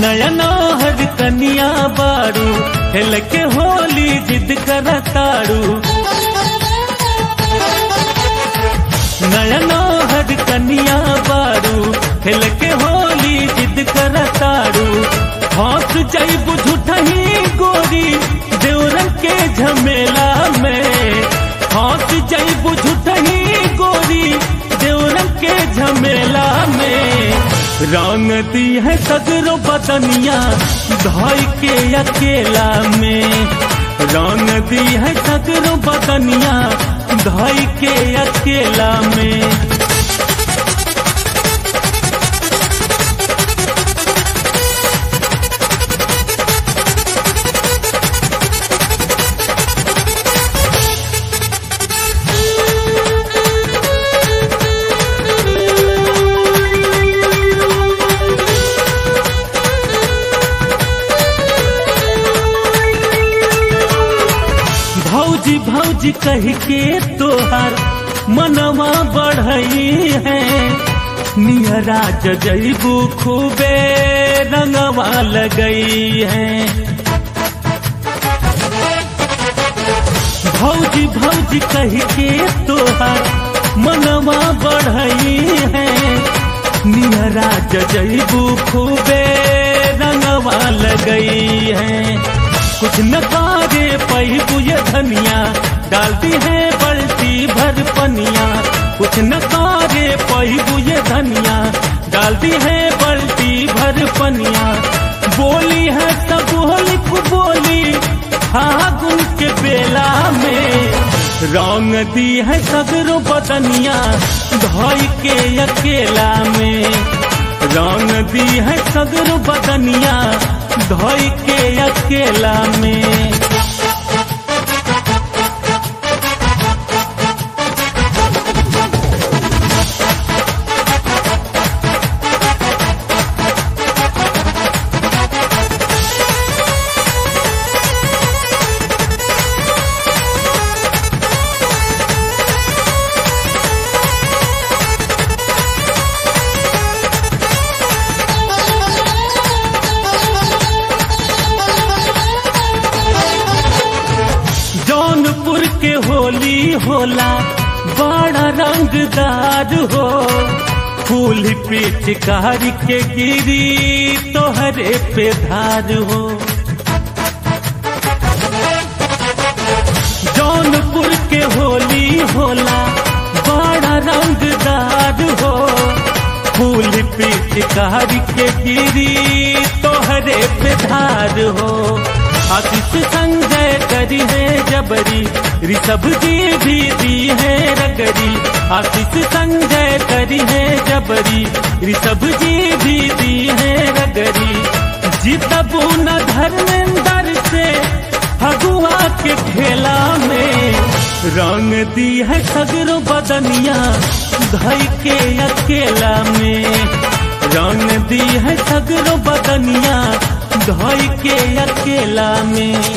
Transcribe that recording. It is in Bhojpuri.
नया नौहर कनिया बारू हेल के होली जिद करतारू। नया नौहर कनिया बारू हेल के होली जिद करतारू। हौस जैबू झूठही गोरी देवरन के झमेला में। हौस जैबू झूठही गोरी देवरन के झमेला में। रंग दी है सगरो बदनिया धाई के अकेला में। रंग दी है सगरो बदनिया धाई के अकेला में। भौजी भौजी कह के तोहार मनवा बढ़ई है। निहरा जजैबू खूबे रंगवा लगई है। भौजी भौजी कह के तोहार मनवा बढ़ई है। निहरा जजैबू खूबे रंगवा लगई है। कुछ न कारे पहिबू ये धनिया डालती है बल्टी भर पनिया। कुछ न कारे पहिबू ये धनिया डालती है बल्टी भर पनिया। बोली है सब होली को बोली फागुन के बेला में। रंग दी है सगरो बदनिया धाई के अकेला में। रंग दी है सगरो बदनिया धाई के अकेला में। जौनपुर के होली होला बड़ा रंगदार हो। फूल पिचकारी के गिरी तोहरे पे धार हो। जौनपुर के होली होला बड़ा रंगदार हो। फूल पिचकारी के गिरी तोहरे पे धार हो। आतिश संजय करी है जबरी ऋषभ जी भी दी है रगरी। आतिश संजय करी है जबरी ऋषभ जी भी दी है रगरी। जीतबू न धर्मेंद्र से फगुआ के खेला में। रंग दी है सगरो बदनिया धाई के अकेला में। रंग दी है सगरो बदनिया धाई के अकेला में।